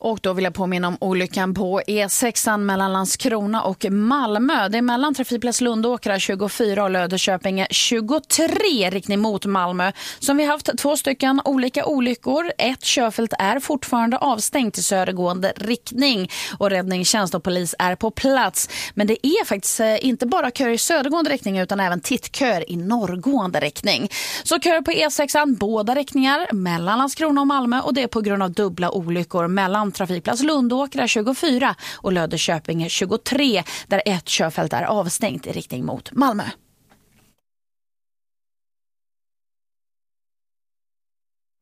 Och då vill jag påminna om olyckan på E6 mellan Landskrona och Malmö. Det är mellan trafikplats Lundåkra 24 och Löddeköpinge 23 riktning mot Malmö. Som vi haft 2 stycken olika olyckor. Ett körfält är fortfarande avstängt i södergående riktning och räddningstjänst och polis är på plats. Men det är faktiskt inte bara köer i södergående riktning utan även tittköer i norrgående riktning. Så köer på E6 båda riktningar mellan Landskrona och Malmö och det är på grund av dubbla olyckor mellan trafikplats Lundåkra 24 och Löddeköpinge 23 där ett körfält är avstängt i riktning mot Malmö.